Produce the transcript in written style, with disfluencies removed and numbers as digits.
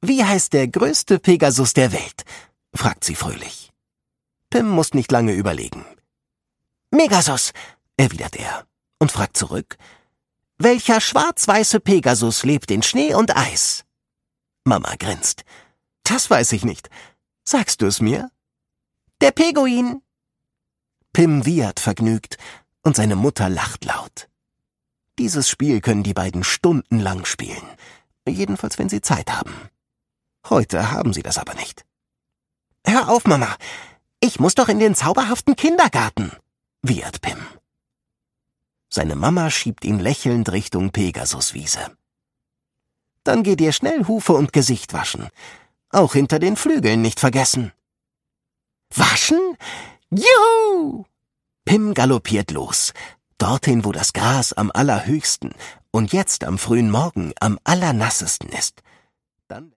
»Wie heißt der größte Pegasus der Welt?« fragt sie fröhlich. Pim muss nicht lange überlegen. »Megasus«, erwidert er und fragt zurück, »Welcher schwarz-weiße Pegasus lebt in Schnee und Eis?« Mama grinst. »Das weiß ich nicht. Sagst du es mir?« »Der Peguin.« Pim wiehert vergnügt und seine Mutter lacht laut. Dieses Spiel können die beiden stundenlang spielen. Jedenfalls, wenn sie Zeit haben. Heute haben sie das aber nicht. »Hör auf, Mama. Ich muss doch in den zauberhaften Kindergarten«, wiehert Pim. Seine Mama schiebt ihn lächelnd Richtung Pegasuswiese. »Dann geh dir schnell Hufe und Gesicht waschen. Auch hinter den Flügeln nicht vergessen.« »Waschen? Juhu!« Pim galoppiert los, dorthin, wo das Gras am allerhöchsten und jetzt am frühen Morgen am allernassesten ist. Dann